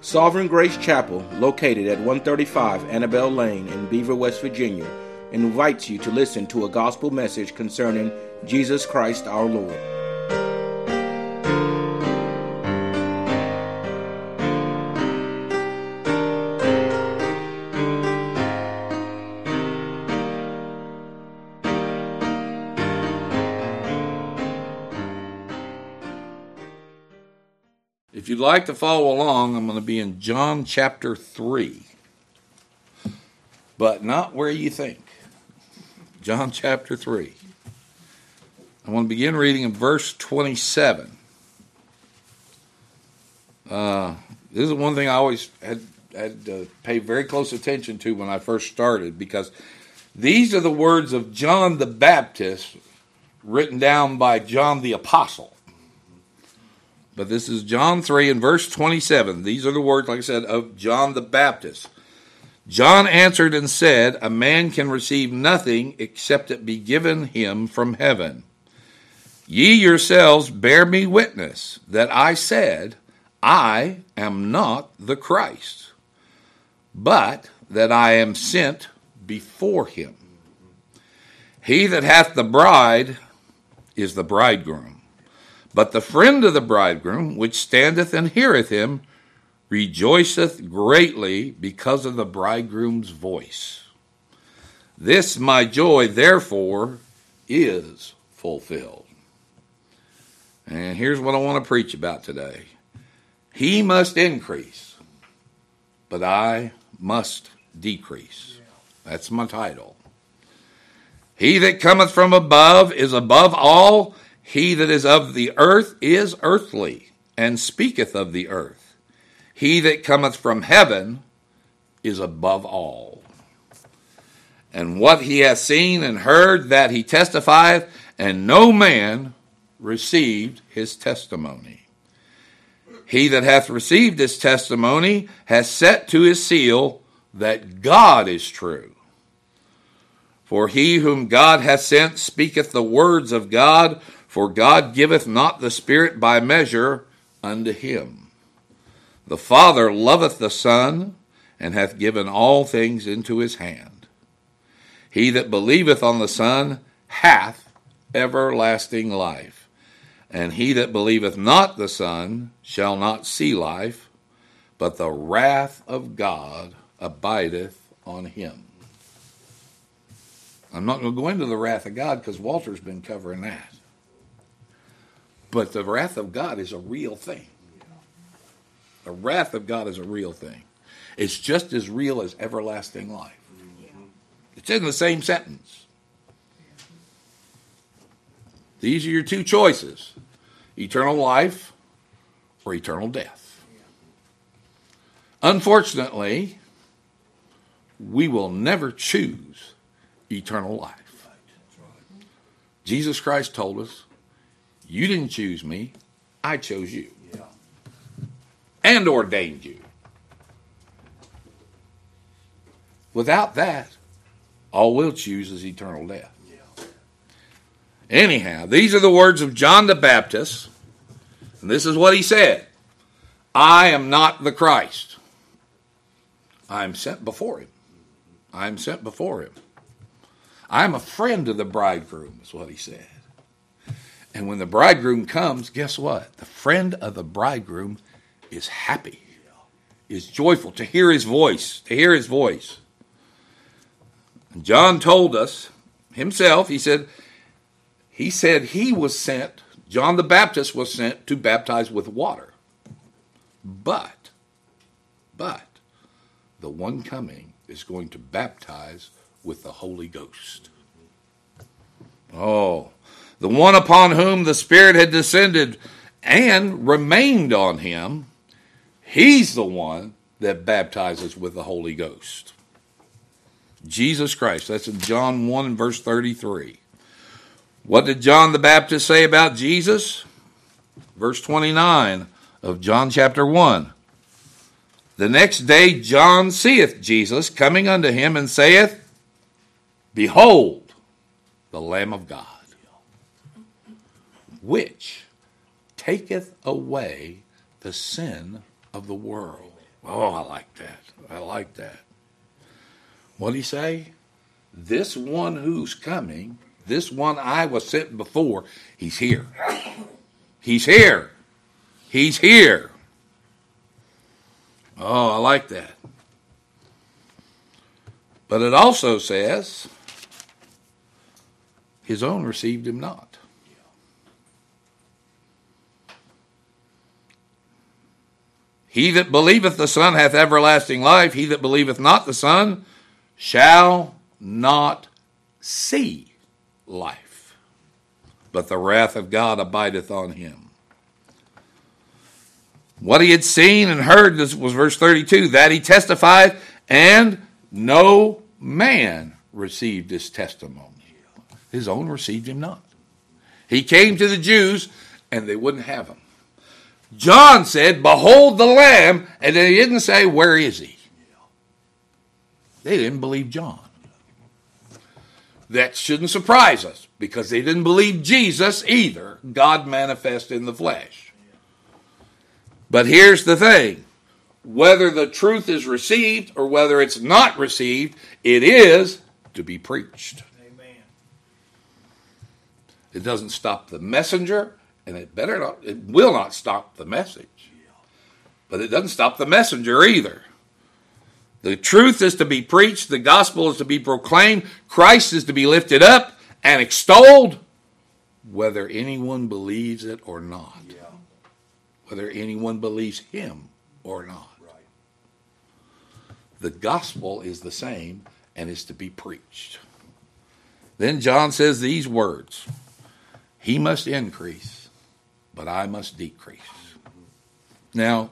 Sovereign Grace Chapel, located at 135 Annabelle Lane in Beaver, West Virginia, invites you to listen to a gospel message concerning Jesus Christ our Lord. If you'd like to follow along, I'm going to be in John chapter 3. But not where you think. John chapter 3. I want to begin reading in verse 27. This is one thing I always had to pay very close attention to when I first started, because these are the words of John the Baptist written down by John the Apostle. But this is John 3 and verse 27. These are the words, like I said, of John the Baptist. John answered and said, "A man can receive nothing except it be given him from heaven. Ye yourselves bear me witness that I said, I am not the Christ, but that I am sent before him. He that hath the bride is the bridegroom. But the friend of the bridegroom, which standeth and heareth him, rejoiceth greatly because of the bridegroom's voice. This my joy, therefore, is fulfilled." And here's what I want to preach about today. He must increase, but I must decrease. That's my title. He that cometh from above is above all. He that is of the earth is earthly, and speaketh of the earth. He that cometh from heaven is above all. And what he hath seen and heard, that he testifieth, and no man received his testimony. He that hath received his testimony hath set to his seal that God is true. For he whom God hath sent speaketh the words of God, for God giveth not the Spirit by measure unto him. The Father loveth the Son, and hath given all things into his hand. He that believeth on the Son hath everlasting life, and he that believeth not the Son shall not see life, but the wrath of God abideth on him. I'm not going to go into the wrath of God because Walter's been covering that. But the wrath of God is a real thing. The wrath of God is a real thing. It's just as real as everlasting life. It's in the same sentence. These are your two choices: eternal life or eternal death. Unfortunately, we will never choose eternal life. Jesus Christ told us, "You didn't choose me, I chose you and ordained you." Without that, all we'll choose is eternal death. Anyhow, these are the words of John the Baptist, and this is what he said: "I am not the Christ. I am sent before him. I am sent before him. I am a friend of the bridegroom," is what he said. And when the bridegroom comes, guess what? The friend of the bridegroom is happy, is joyful to hear his voice, And John told us himself, he said he was sent, John the Baptist was sent to baptize with water. But the one coming is going to baptize with the Holy Ghost. Oh, the one upon whom the Spirit had descended and remained on him, he's the one that baptizes with the Holy Ghost. Jesus Christ. That's in John 1 and verse 33. What did John the Baptist say about Jesus? Verse 29 of John chapter 1. "The next day John seeth Jesus coming unto him, and saith, Behold, the Lamb of God, which taketh away the sin of the world." Oh, I like that. I like that. What did he say? This one who's coming, this one I was sent before, he's here. He's here. He's here. Oh, I like that. But it also says, his own received him not. He that believeth the Son hath everlasting life. He that believeth not the Son shall not see life, but the wrath of God abideth on him. What he had seen and heard, this was verse 32, that he testified, and no man received his testimony. His own received him not. He came to the Jews, and they wouldn't have him. John said, behold the Lamb, and they didn't say, where is he? They didn't believe John. That shouldn't surprise us, because they didn't believe Jesus either, God manifest in the flesh. But here's the thing. Whether the truth is received or whether it's not received, it is to be preached. Amen. It doesn't stop the messenger, and it will not stop the message. But it doesn't stop the messenger either. The truth is to be preached, the gospel is to be proclaimed, Christ is to be lifted up and extolled, whether anyone believes it or not. Yeah. Whether anyone believes him or not. Right. The gospel is the same and is to be preached. Then John says these words, he must increase, but I must decrease. Now,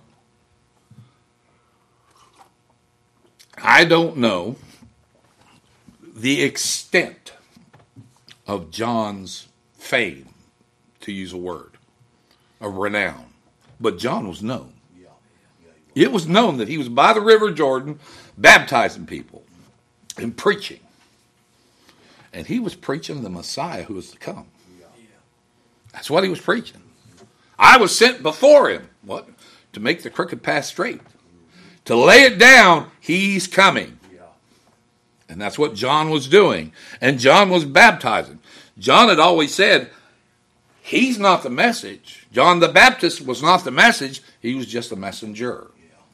I don't know the extent of John's fame, to use a word, of renown. But John was known. It was known that he was by the river Jordan baptizing people and preaching. And he was preaching the Messiah who was to come. That's what he was preaching. I was sent before him. What? To make the crooked path straight. To lay it down, he's coming. And that's what John was doing. And John was baptizing. John had always said, he's not the message. John the Baptist was not the message. He was just a messenger.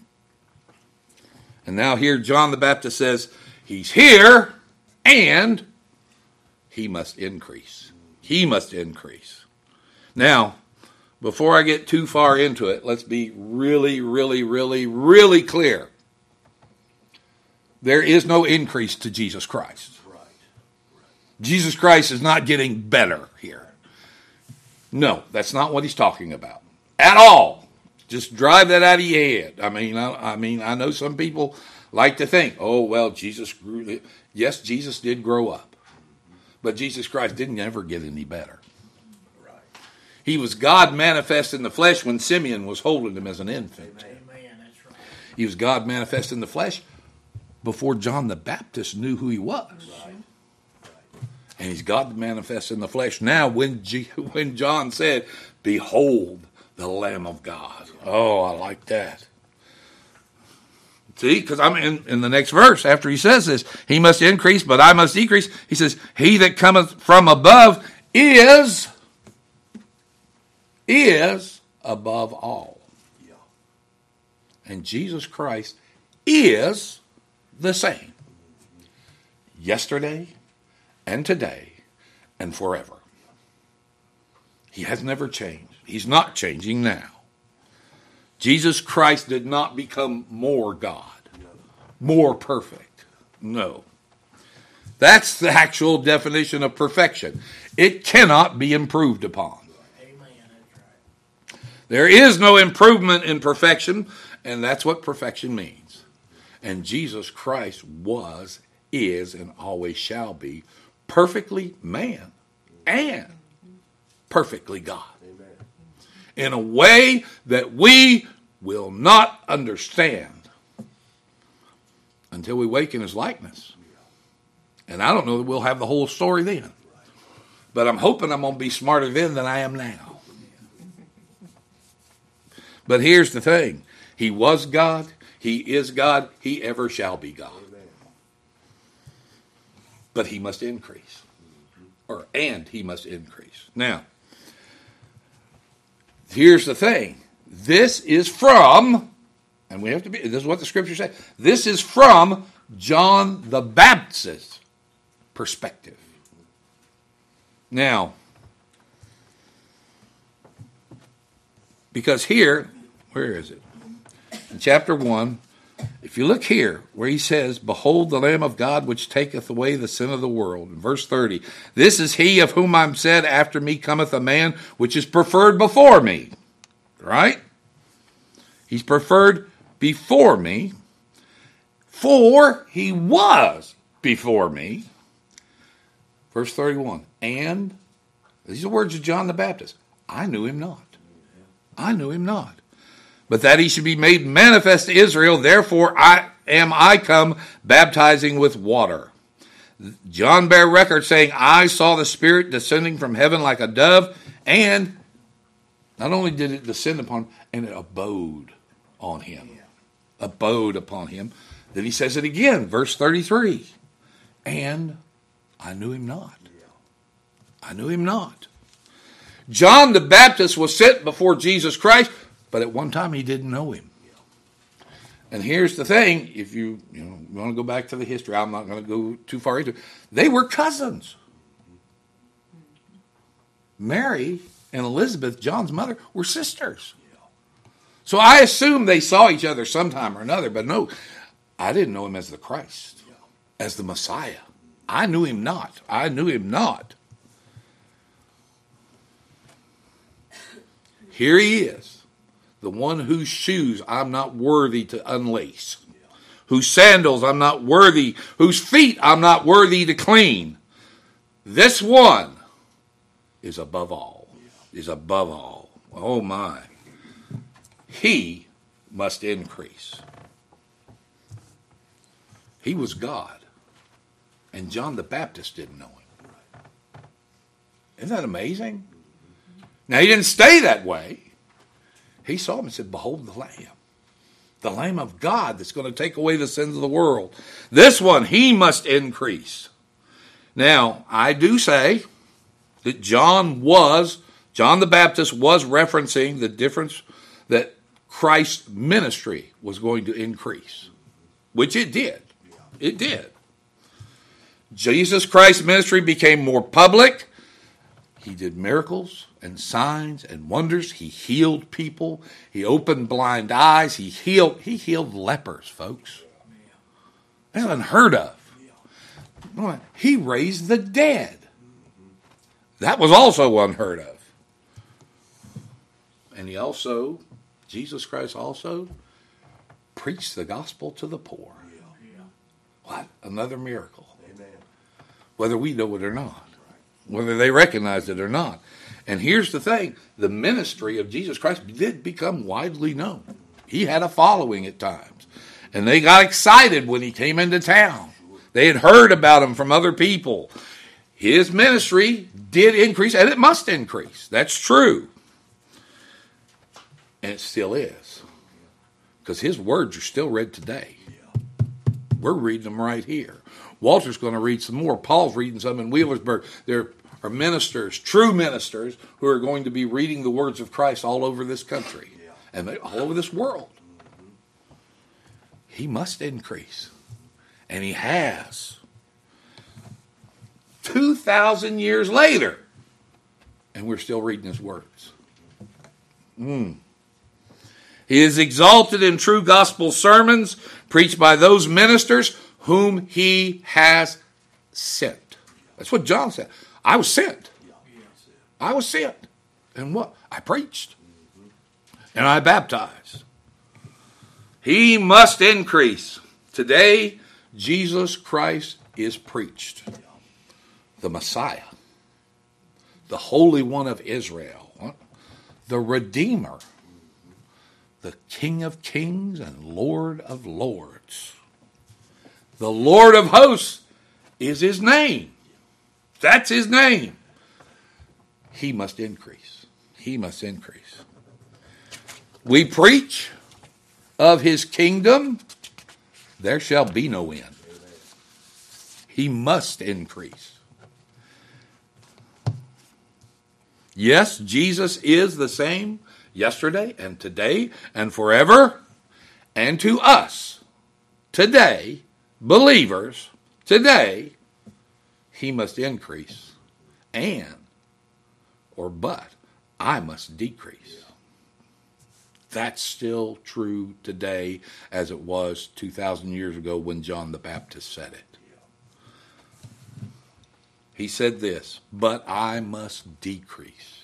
And now here John the Baptist says, he's here and he must increase. He must increase. Now, before I get too far into it, let's be really, really, really, really clear. There is no increase to Jesus Christ. Jesus Christ is not getting better here. No, that's not what he's talking about at all. Just drive that out of your head. I mean, I know some people like to think, oh, well, Jesus grew. Yes, Jesus did grow up. But Jesus Christ didn't ever get any better. Right. He was God manifest in the flesh when Simeon was holding him as an infant. Amen. That's right. He was God manifest in the flesh before John the Baptist knew who he was. Right. And he's God manifest in the flesh now when John said, behold the Lamb of God. Oh, I like that. See, because I'm in the next verse, after he says this, he must increase, but I must decrease. He says, he that cometh from above is above all. Yeah. And Jesus Christ is the same. Yesterday and today and forever. He has never changed. He's not changing now. Jesus Christ did not become more God, more perfect. No. That's the actual definition of perfection. It cannot be improved upon. Amen. That's right. There is no improvement in perfection, and that's what perfection means. And Jesus Christ was, is, and always shall be perfectly man and perfectly God. In a way that we will not understand until we wake in his likeness. And I don't know that we'll have the whole story then. But I'm hoping I'm going to be smarter then than I am now. But here's the thing. He was God. He is God. He ever shall be God. But he must increase. And he must increase. Now, here's the thing. This is from, and we have to be, this is what the scripture says. This is from John the Baptist's perspective. Now, because here, where is it? In chapter 1, if you look here, where he says, behold the Lamb of God which taketh away the sin of the world. In verse 30, this is he of whom I'm said, after me cometh a man which is preferred before me. Right? He's preferred before me, for he was before me. Verse 31, and, these are words of John the Baptist, I knew him not. I knew him not. But that he should be made manifest to Israel, therefore I come baptizing with water. John bare record saying, I saw the Spirit descending from heaven like a dove, and not only did it descend upon him, and it abode on him. Abode upon him. Then he says it again, verse 33. And I knew him not. I knew him not. John the Baptist was sent before Jesus Christ, but at one time he didn't know him. And here's the thing, if you want to go back to the history, I'm not going to go too far into it. They were cousins. Mary and Elizabeth, John's mother, were sisters. So I assume they saw each other sometime or another, but no, I didn't know him as the Christ, as the Messiah. I knew him not. I knew him not. Here he is, the one whose shoes I'm not worthy to unlace, whose sandals I'm not worthy, whose feet I'm not worthy to clean. This one is above all, is above all. Oh my. He must increase. He was God, and John the Baptist didn't know him. Isn't that amazing? Now, he didn't stay that way. He saw him and said, behold the Lamb of God that's going to take away the sins of the world. This one, he must increase. Now, I do say that John the Baptist was referencing the difference that Christ's ministry was going to increase, which it did. It did. Jesus Christ's ministry became more public. He did miracles and signs and wonders. He healed people. He opened blind eyes. He healed lepers, folks. That's unheard of. He raised the dead. That was also unheard of. And Jesus Christ also preached the gospel to the poor. What? Another miracle. Whether we know it or not. Whether they recognize it or not. And here's the thing. The ministry of Jesus Christ did become widely known. He had a following at times. And they got excited when he came into town. They had heard about him from other people. His ministry did increase, and it must increase. That's true. And it still is. Because his words are still read today. We're reading them right here. Walter's going to read some more. Paul's reading some in Wheelersburg. There are ministers, true ministers, who are going to be reading the words of Christ all over this country and all over this world. He must increase. And he has. 2,000 years later. And we're still reading his words. He is exalted in true gospel sermons preached by those ministers whom he has sent. That's what John said. I was sent. I was sent. And what? I preached. And I baptized. He must increase. Today, Jesus Christ is preached. The Messiah. The Holy One of Israel. The Redeemer. The King of Kings and Lord of Lords. The Lord of Hosts is his name. That's his name. He must increase. He must increase. We preach of his kingdom, there shall be no end. He must increase. Yes, Jesus is the same yesterday and today and forever. And to us, today, believers, today, he must increase. But I must decrease. That's still true today as it was 2,000 years ago when John the Baptist said it. He said this, but I must decrease.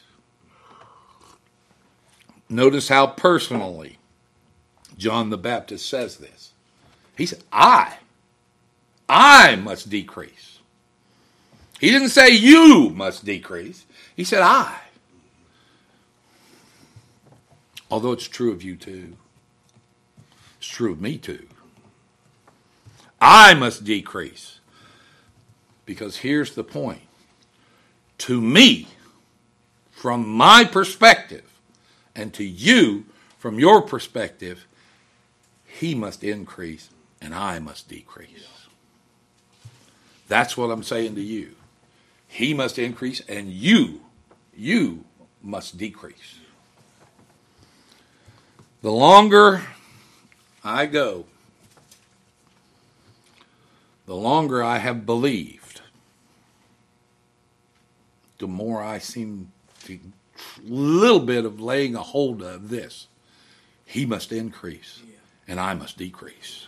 Notice how personally John the Baptist says this. He said, I must decrease. He didn't say you must decrease. He said I. Although it's true of you too. It's true of me too. I must decrease. Because here's the point. To me, from my perspective, and to you, from your perspective, he must increase and I must decrease. That's what I'm saying to you. He must increase and you must decrease. The longer I go, the longer I have believed, the more I seem to a little bit of laying a hold of this. He must increase and I must decrease.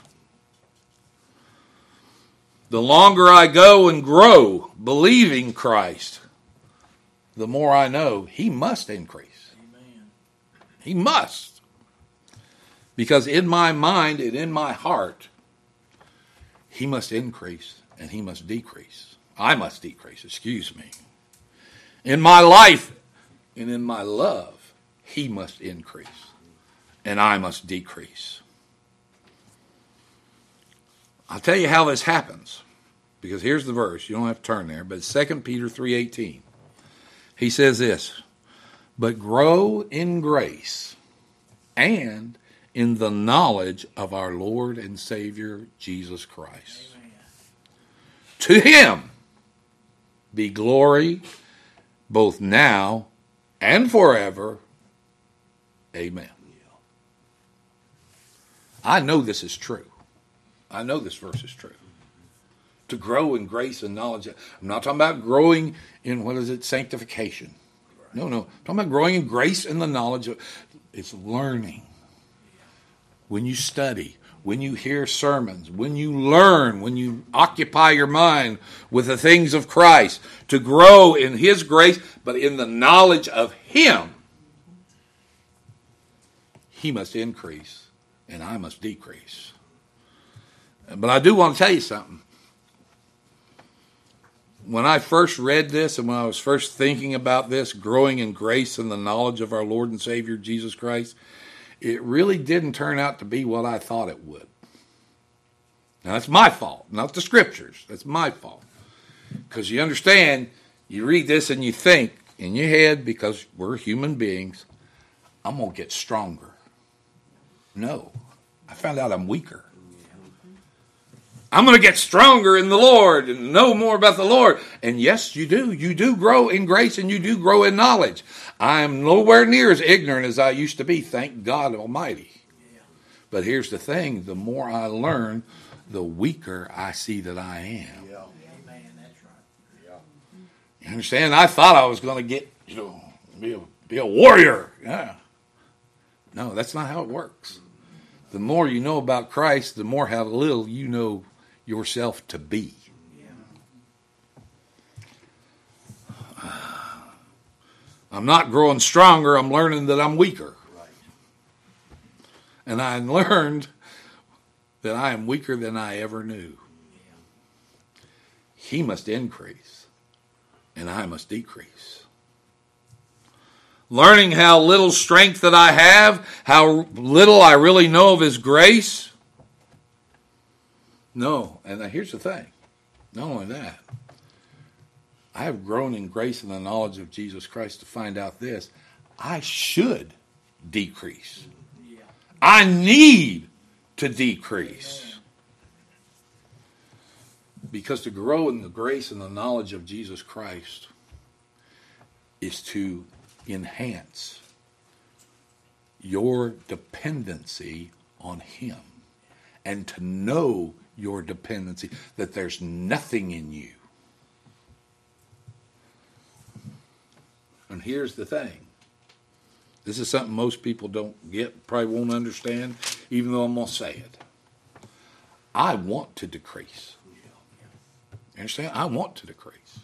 The longer I go and grow believing Christ, the more I know he must increase. Amen. He must. Because in my mind and in my heart, he must increase and he must decrease. I must decrease, excuse me. In my life and in my love, he must increase and I must decrease. I'll tell you how this happens, because here's the verse. You don't have to turn there, but it's 2 Peter 3:18. He says this, but grow in grace and in the knowledge of our Lord and Savior, Jesus Christ. Amen. To him be glory both now and forever. Amen. I know this is true. I know this verse is true. To grow in grace and knowledge. I'm not talking about growing in, sanctification. No. I'm talking about growing in grace and the knowledge of, it's learning. When you study, when you hear sermons, when you learn, when you occupy your mind with the things of Christ, to grow in his grace, but in the knowledge of him, he must increase and I must decrease. But I do want to tell you something. When I first read this and when I was first thinking about this, growing in grace and the knowledge of our Lord and Savior Jesus Christ, it really didn't turn out to be what I thought it would. Now, that's my fault, not the scriptures. That's my fault. Because you understand, you read this and you think in your head, because we're human beings, I'm going to get stronger. No, I found out I'm weaker. I'm going to get stronger in the Lord and know more about the Lord. And yes, you do. You do grow in grace and you do grow in knowledge. I am nowhere near as ignorant as I used to be, thank God Almighty. Yeah. But here's the thing. The more I learn, the weaker I see that I am. Yeah. Amen. That's right. Yeah. You understand? I thought I was going to get, be a warrior. Yeah. No, that's not how it works. The more you know about Christ, the more how little you know yourself to be. I'm not growing stronger. I'm learning that I'm weaker. Right. And I learned that I am weaker than I ever knew. Yeah. He must increase, and I must decrease. Learning how little strength that I have, how little I really know of his grace. No, and here's the thing. Not only that, I have grown in grace and the knowledge of Jesus Christ to find out this. I should decrease. Yeah. I need to decrease. Because to grow in the grace and the knowledge of Jesus Christ is to enhance your dependency on Him. And to know your dependency, that there's nothing in you. And here's the thing. This is something most people don't get, probably won't understand, even though I'm going to say it. I want to decrease. You understand? I want to decrease.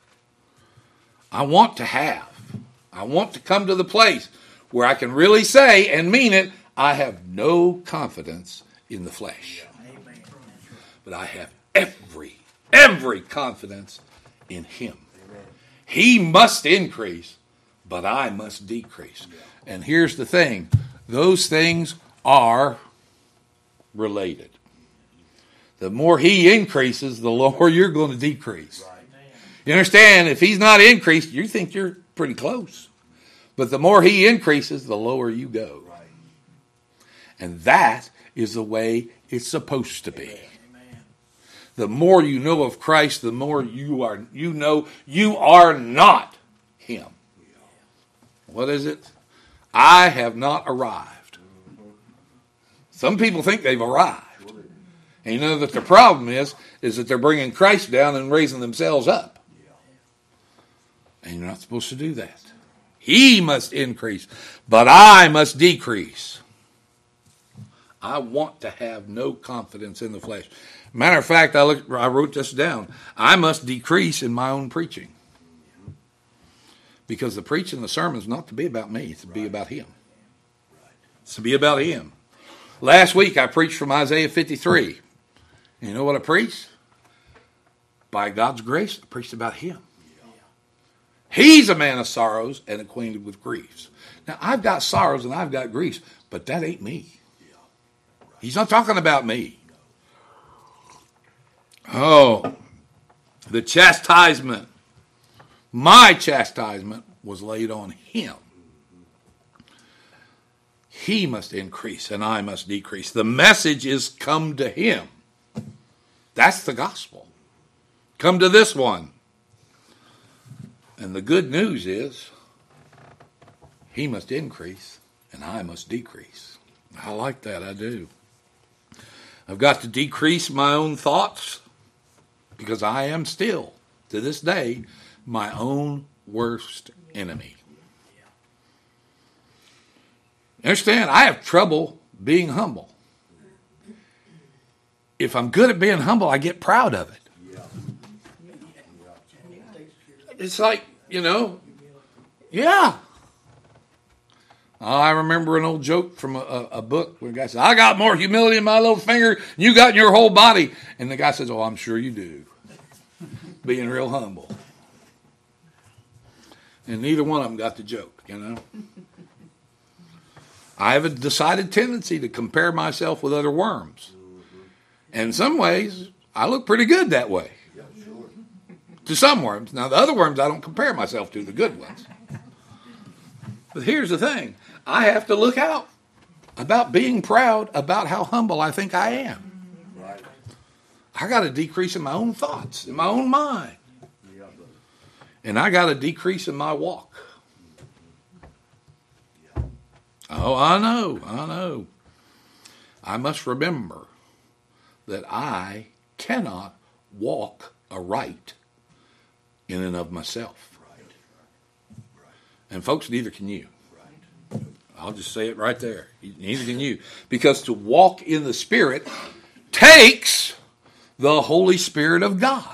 I want to come to the place where I can really say and mean it, I have no confidence in the flesh. But I have every confidence in Him. He must increase, but I must decrease. And here's the thing. Those things are related. The more He increases, the lower you're going to decrease. You understand? If He's not increased, you think you're pretty close. But the more He increases, the lower you go. And that is the way it's supposed to be. The more you know of Christ, the more you know you are not Him. What is it? I have not arrived. Some people think they've arrived. And you know that the problem is that they're bringing Christ down and raising themselves up. And you're not supposed to do that. He must increase, but I must decrease. I want to have no confidence in the flesh. Matter of fact, I wrote this down. I must decrease in my own preaching. Because the preaching, the sermon is not to be about me. It's to be about Him. It's to be about Him. Last week I preached from Isaiah 53. And you know what I preached? By God's grace, I preached about Him. He's a man of sorrows and acquainted with griefs. Now, I've got sorrows and I've got griefs, but that ain't me. He's not talking about me. Oh, the chastisement, my chastisement was laid on Him. He must increase and I must decrease. The message is come to Him. That's the gospel. Come to this one. And the good news is He must increase and I must decrease. I like that, I do. I've got to decrease my own thoughts because I am still, to this day, my own worst enemy. Understand, I have trouble being humble. If I'm good at being humble, I get proud of it. It's like, yeah. I remember an old joke from a book where the guy said, I got more humility in my little finger than you got in your whole body. And the guy says, oh, I'm sure you do. Being real humble. And neither one of them got the joke, I have a decided tendency to compare myself with other worms. And in some ways, I look pretty good that way. To some worms. Now, the other worms I don't compare myself to, the good ones. But here's the thing. I have to look out about being proud about how humble I think I am. I got to decrease in my own thoughts, in my own mind. And I got to decrease in my walk. Oh, I know. I must remember that I cannot walk aright in and of myself. And folks, neither can you. I'll just say it right there. Neither can you. Because to walk in the Spirit takes the Holy Spirit of God.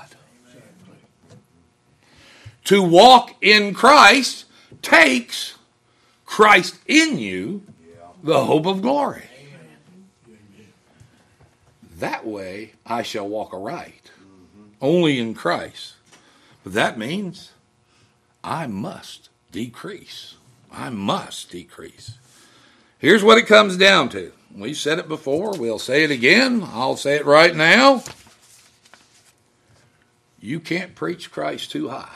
To walk in Christ takes Christ in you, the hope of glory. That way I shall walk aright. Only in Christ. But that means I must decrease. I must decrease. Here's what it comes down to. We've said it before. We'll say it again. I'll say it right now. You can't preach Christ too high.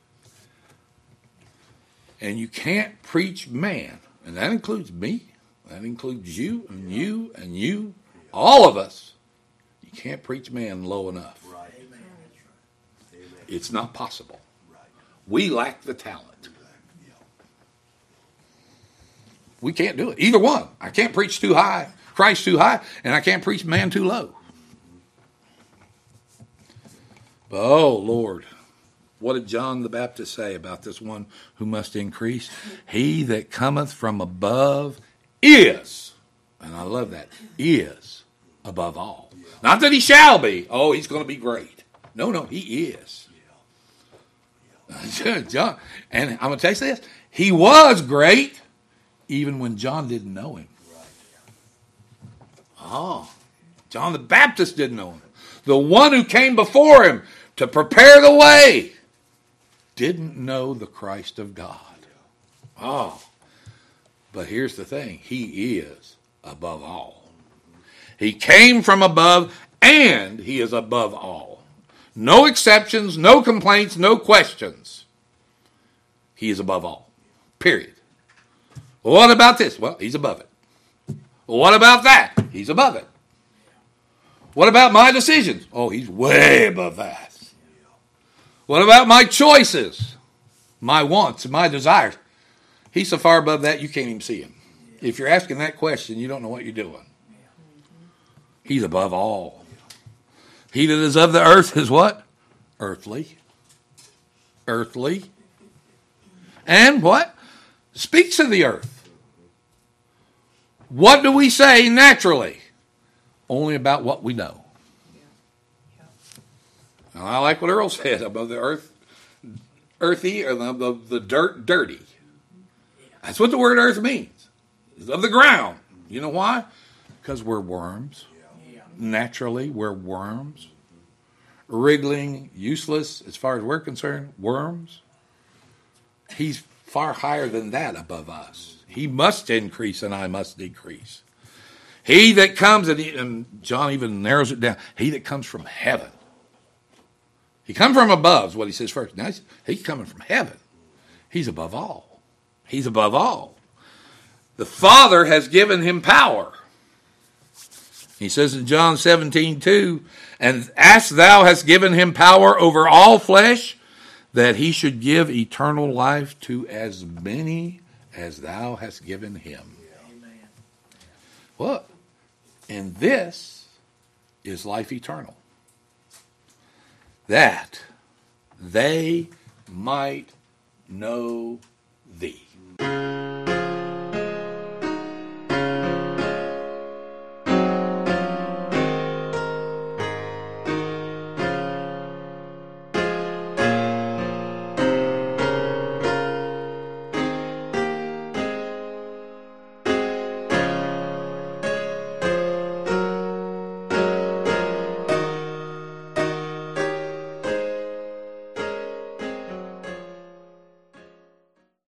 And you can't preach man. And that includes me. That includes you and you and you, all of us. You can't preach man low enough. It's not possible. We lack the talent. We can't do it. Either one. I can't preach too high, Christ too high, and I can't preach man too low. But, oh, Lord, what did John the Baptist say about this one who must increase? He that cometh from above is, and I love that, is above all. Not that he shall be. Oh, he's going to be great. No, he is. John, and I'm going to tell you this. He was great even when John didn't know him. Oh, John the Baptist didn't know him. The one who came before him to prepare the way didn't know the Christ of God. Oh, but here's the thing. He is above all. He came from above and he is above all. No exceptions, no complaints, no questions. He is above all. Period. Well, what about this? Well, he's above it. Well, what about that? He's above it. What about my decisions? Oh, he's way above that. What about my choices? My wants, my desires? He's so far above that you can't even see him. If you're asking that question, you don't know what you're doing. He's above all. He that is of the earth is what? Earthly. Earthly. And what? Speaks of the earth. What do we say naturally? Only about what we know. Now, I like what Earl said about the earth, earthy, or the dirt, dirty. That's what the word earth means. It's of the ground. You know why? Because we're worms. Naturally, we're worms. Wriggling, useless, as far as we're concerned, worms. He's far higher than that above us. He must increase and I must decrease. He that comes, and John even narrows it down, he that comes from heaven. He comes from above is what he says first. Now he's coming from heaven. He's above all. He's above all. The Father has given him power. He says in John 17:2, and as thou hast given him power over all flesh, that he should give eternal life to as many as thou hast given him. Amen. What? And this is life eternal, that they might know